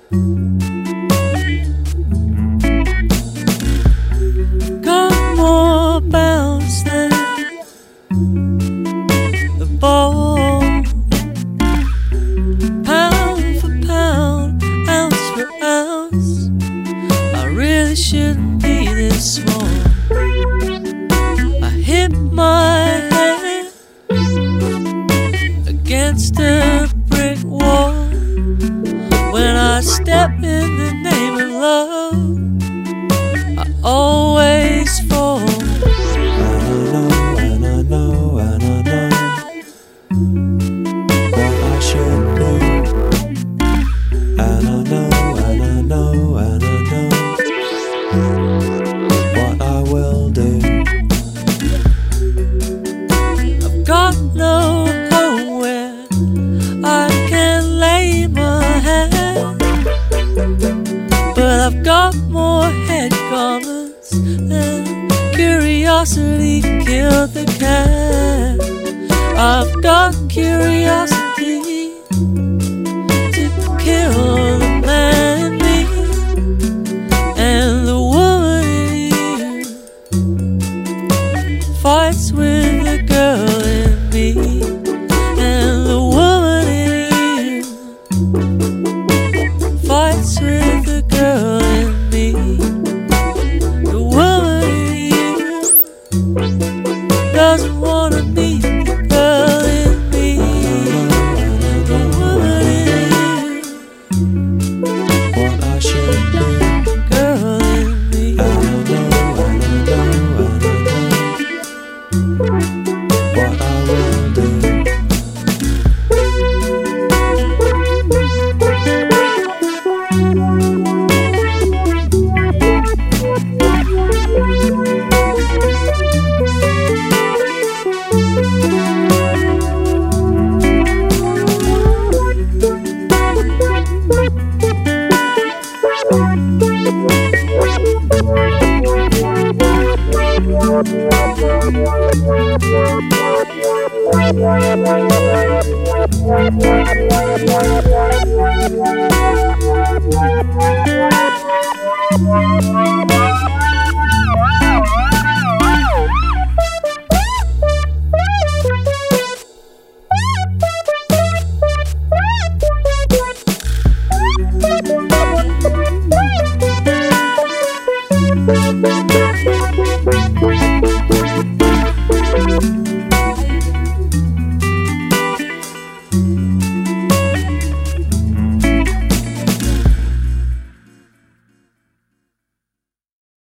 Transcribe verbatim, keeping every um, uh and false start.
Got more bounce than the ball. Pound for pound, ounce for ounce, I really shouldn't be this small. I hit my head against a brick wall. When I step in the name of love, I always fall. And I know, and I know, and I know what I should do. And I know, and I know, and I know what I will do. I've got no home where I can lay my head, but I've got more head garments than curiosity killed the cat. I've got curiosity to kill the man in me, and the woman in you fights with the girl in me, and the woman in you fights with the girl in me. The woman in you doesn't wanna meet the girl in me. The woman in you, What I should do. girl in me. And I know, and I know, and I know what I will do. Thank you.